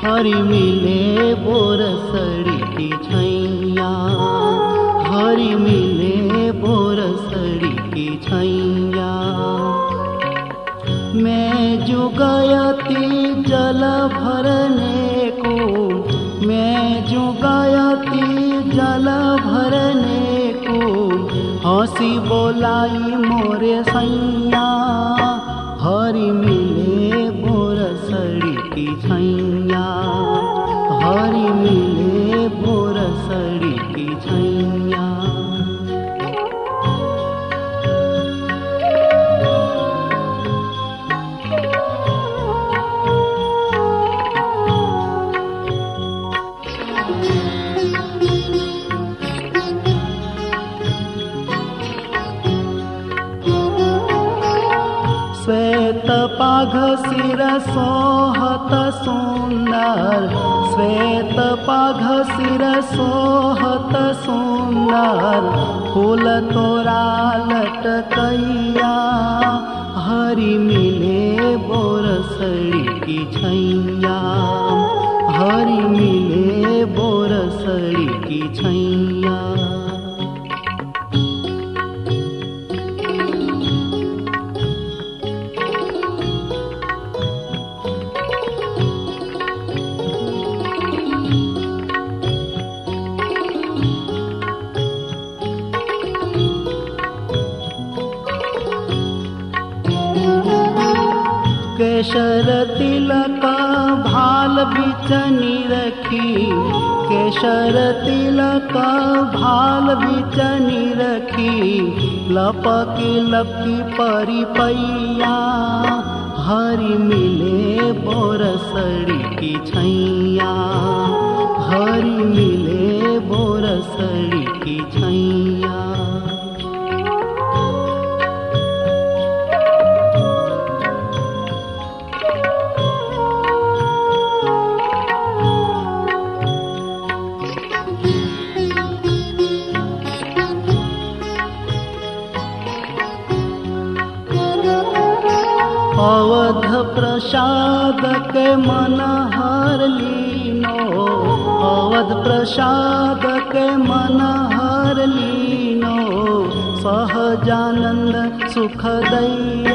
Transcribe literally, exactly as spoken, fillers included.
हरि मिले बोरसड़ी की छैया, हरि मिले बोरसड़ी की छैया। मैं जो गयती जल भरने को, मैं जो गयती जल भरने को, हंसी बोलाई मोरे सैया, हरि मिले बोरसड़ी की छैया, हरि मिले बोरसड़ी की छैया। श्वेत पाघ सिर सोहत सुंदर, श्वेत पाघ सिर सोहत सुंदर, फूल तोरा लटकैया, हरि मिले बोरसड़ी की छैया, हरि मिले बोरसड़ी की छैया। केशर तिलक भाल बिचनी रखी, केशर तिलक भाल बिचनी रखी, लपकी लपकी परी पैया, हरि मिले बोरसड़ी की छैया, हरि मिले बोरसड़ी की छैया। अवध प्रसाद के मन हर लीनो, अवध प्रसाद के मन हर लीनो, सहजानंद सुख दैया।